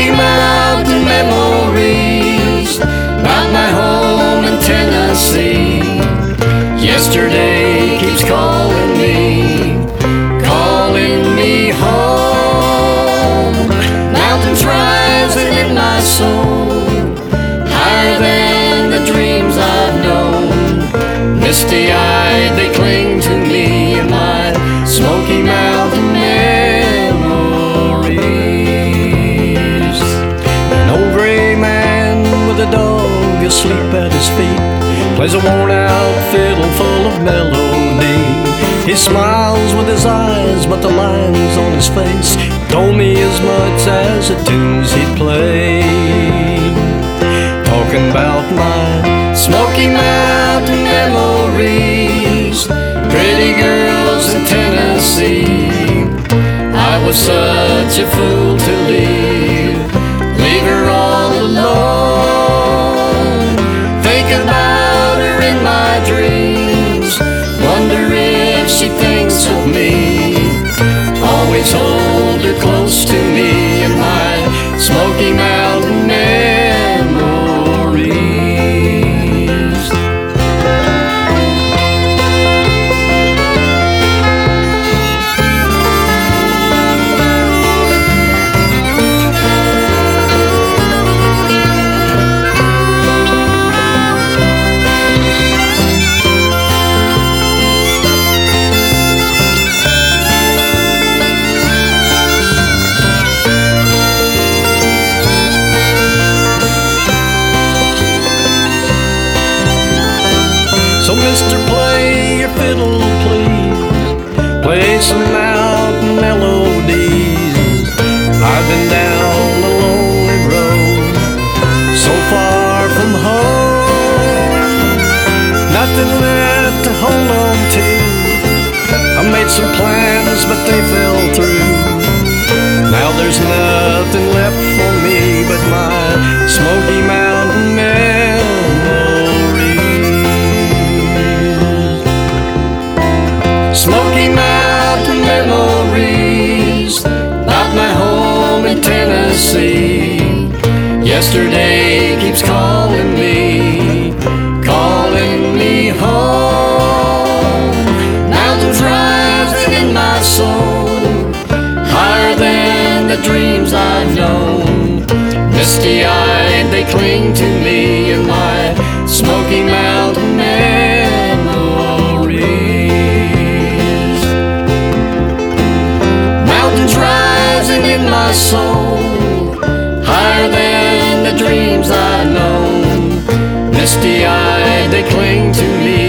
Smoky Mountain memories about my home in Tennessee. Yesterday keeps calling me home. Mountains rising in my soul, higher than the dreams I've known. Misty-eyed they cling to me in my Smoky Mountain memories. An old gray man with a dog asleep at his feet plays a worn-out fiddle full of melody. He smiles with his eyes, but the lines on his face told me as much as the tunes he'd played. Talking about my Smoky Mountain memories, pretty girls in Tennessee. I was such a fool to leave her all alone. Think about her in my dreams, wonder if she thinks of me. Always hold her close to me in my Smoky Mountain memories. So mister, play your fiddle, please. Play some mountain melodies. I've been down the lonely road, so far from home. Nothing left to hold on to. I made some plans, but they fell through. Now there's nothing left for me but my Smoky Mountain memories. Smoky Mountain memories about my home in Tennessee. Yesterday keeps calling me home. Mountains rising in my soul, higher than the dreams I've known. Misty-eyed they cling to me in my Smoky Mountain memories. Mountains rising in my soul, higher than the dreams I've known. Misty-eyed they cling to me